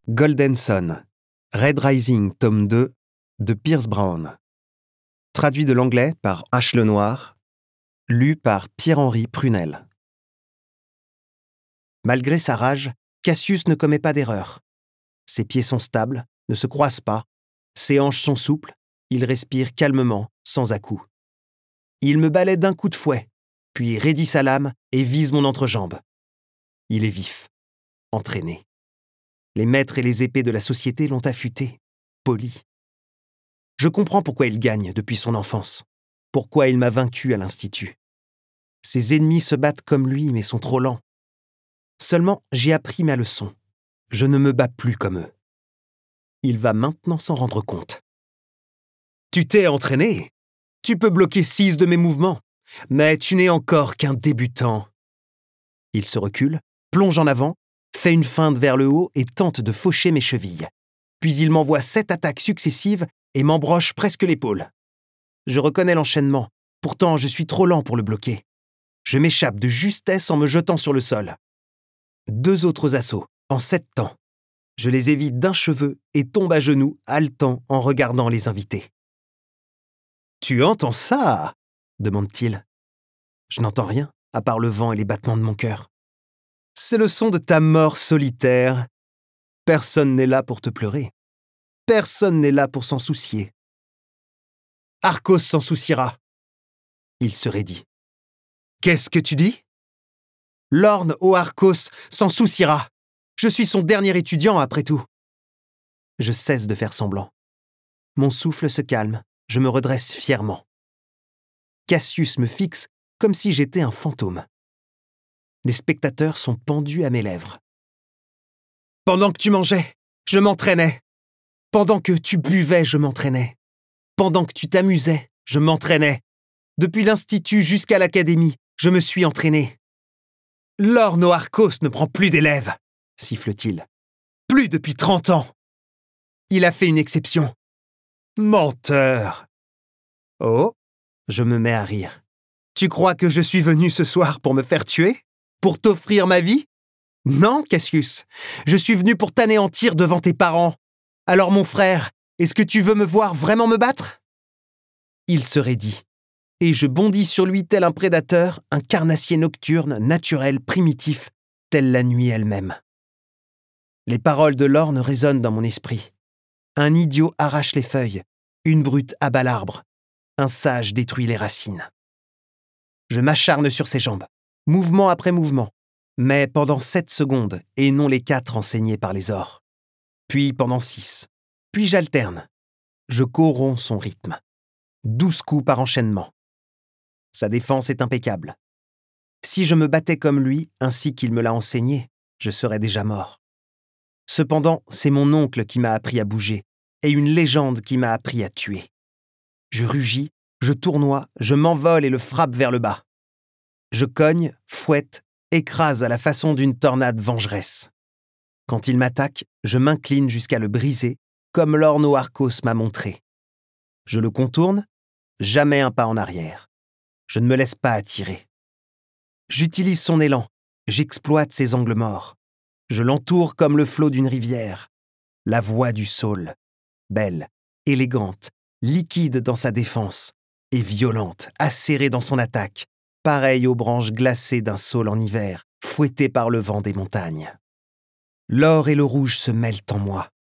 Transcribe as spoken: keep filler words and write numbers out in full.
Golden Sun, Red Rising, tome deux, de Pierce Brown. Traduit de l'anglais par H. Lenoir, lu par Pierre-Henri Prunel. Malgré sa rage, Cassius ne commet pas d'erreur. Ses pieds sont stables, ne se croisent pas, ses hanches sont souples, il respire calmement, sans à-coups. Il me balaie d'un coup de fouet, puis raidit sa lame et vise mon entrejambe. Il est vif, entraîné. Les maîtres et les épées de la société l'ont affûté, poli. Je comprends pourquoi il gagne depuis son enfance, pourquoi il m'a vaincu à l'Institut. Ses ennemis se battent comme lui, mais sont trop lents. Seulement, j'ai appris ma leçon. Je ne me bats plus comme eux. Il va maintenant s'en rendre compte. Tu t'es entraîné. Tu peux bloquer six de mes mouvements, mais tu n'es encore qu'un débutant. Il se recule, plonge en avant, fait une feinte vers le haut et tente de faucher mes chevilles. Puis il m'envoie sept attaques successives et m'embroche presque l'épaule. Je reconnais l'enchaînement, pourtant je suis trop lent pour le bloquer. Je m'échappe de justesse en me jetant sur le sol. Deux autres assauts, en sept temps. Je les évite d'un cheveu et tombe à genoux, haletant en regardant les invités. « Tu entends ça ?» demande-t-il. Je n'entends rien, à part le vent et les battements de mon cœur. C'est le son de ta mort solitaire. Personne n'est là pour te pleurer. Personne n'est là pour s'en soucier. Arcos s'en souciera. Il se raidit. Qu'est-ce que tu dis ? Lorn O'Arcos s'en souciera. Je suis son dernier étudiant après tout. Je cesse de faire semblant. Mon souffle se calme, je me redresse fièrement. Cassius me fixe comme si j'étais un fantôme. Les spectateurs sont pendus à mes lèvres. Pendant que tu mangeais, je m'entraînais. Pendant que tu buvais, je m'entraînais. Pendant que tu t'amusais, je m'entraînais. Depuis l'institut jusqu'à l'académie, je me suis entraîné. Lorn O'Arcos ne prend plus d'élèves, siffle-t-il. Plus depuis trente ans. Il a fait une exception. Menteur. Oh, je me mets à rire. Tu crois que je suis venu ce soir pour me faire tuer ? Pour t'offrir ma vie ? Non, Cassius, je suis venu pour t'anéantir devant tes parents. Alors mon frère, est-ce que tu veux me voir vraiment me battre ? Il se raidit, et je bondis sur lui tel un prédateur, un carnassier nocturne, naturel, primitif, telle la nuit elle-même. Les paroles de Lorn résonnent dans mon esprit. Un idiot arrache les feuilles, une brute abat l'arbre, un sage détruit les racines. Je m'acharne sur ses jambes, mouvement après mouvement, mais pendant sept secondes et non les quatre enseignés par les ors. Puis pendant six, puis j'alterne. Je corromps son rythme. Douze coups par enchaînement. Sa défense est impeccable. Si je me battais comme lui, ainsi qu'il me l'a enseigné, je serais déjà mort. Cependant, c'est mon oncle qui m'a appris à bouger, et une légende qui m'a appris à tuer. Je rugis, je tournoie, je m'envole et le frappe vers le bas. Je cogne, fouette, écrase à la façon d'une tornade vengeresse. Quand il m'attaque, je m'incline jusqu'à le briser, comme Lorn O'Arcos m'a montré. Je le contourne, jamais un pas en arrière. Je ne me laisse pas attirer. J'utilise son élan, j'exploite ses angles morts. Je l'entoure comme le flot d'une rivière. La voix du saule, belle, élégante, liquide dans sa défense, et violente, acérée dans son attaque, pareille aux branches glacées d'un saule en hiver, fouetté par le vent des montagnes. L'or et le rouge se mêlent en moi.